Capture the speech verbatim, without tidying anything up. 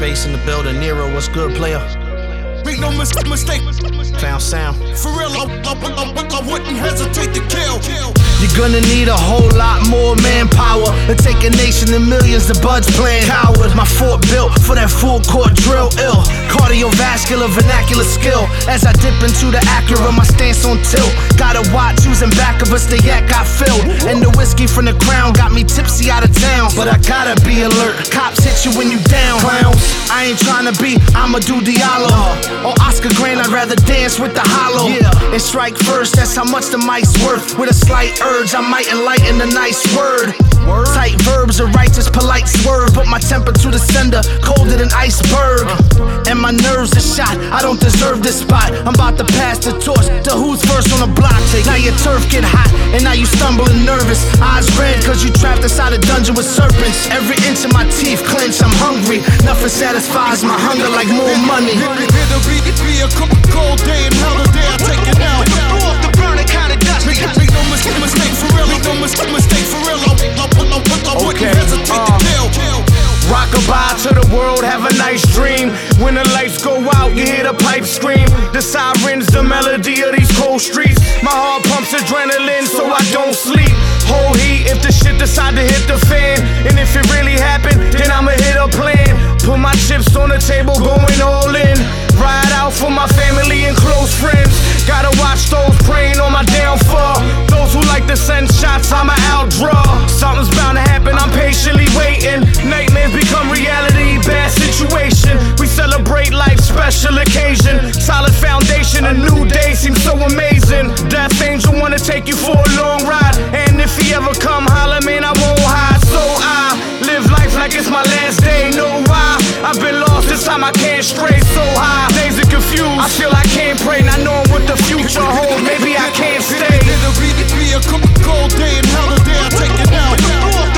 Space in the building. Nero, what's good, player? Make no mis- mistake. Found sound. For real, I, I, I, I wouldn't hesitate to kill. You're gonna need a whole lot more manpower to take a nation and millions to budge playing coward. My fort built for that full court drill, ill cardiovascular vernacular skill. As I dip into the Acura, my stance on tilt. Gotta watch who's in back of us, the yak got filled. And the whiskey from the crown got me tipsy out of town. But I gotta be alert, cops hit you when you down. Clowns, I ain't tryna be Amadou Diallo or Oscar Grant, I'd rather dance with the hollow. Yeah. And strike first, that's how much the mic's worth. With a slight urge, I might enlighten a nice word. Word. Tight verbs, a righteous, polite swerve. But my temper to the sender, colder than iceberg. Uh. And my nerves are shot, I don't deserve this spot. I'm about to pass the torch to who's first on the block. Now your turf get hot, and now you stumbling nervous. Eyes red, cause you trapped inside a dungeon with serpents. Every inch of my teeth clench, I'm hungry. Nothing satisfies my hunger like more money. It'll be, it'll be a cold day and hell, the day I take it out. Off the burner, kinda dusty. Make, make no mistake, mistake for real, make no mistake, mistake for real. I, I, I, I wouldn't Okay. hesitate Uh. to kill. kill. Rockabye to the world, have a nice dream. When the lights go out, you hear the pipe scream. The sirens, the melody of these cold streets. My heart pumps adrenaline so I don't sleep. Whole heat if the shit decide to hit the fan. And if it really happened, then I'ma hit a plan. Put my chips on the table, going all in. Ride out for my family and close friends. Gotta watch those praying on my downfall. Those who like to send shots, I'ma outdraw. Something's bound to happen, I'm patiently waiting. Nightmares become reality, bad situation. We celebrate life's special occasion. Solid foundation, a new day seems so amazing. Death angel wanna take you for a long ride. And if he ever come holler, man, I won't hide. So I live life like it's my last day, know why? I've been lost this time, I can't stray so high. Days are confused, I feel I can't pray. Not knowing what the future holds, maybe I can't stay. It'll be, it'll be a cold day and hell, the day I take it out.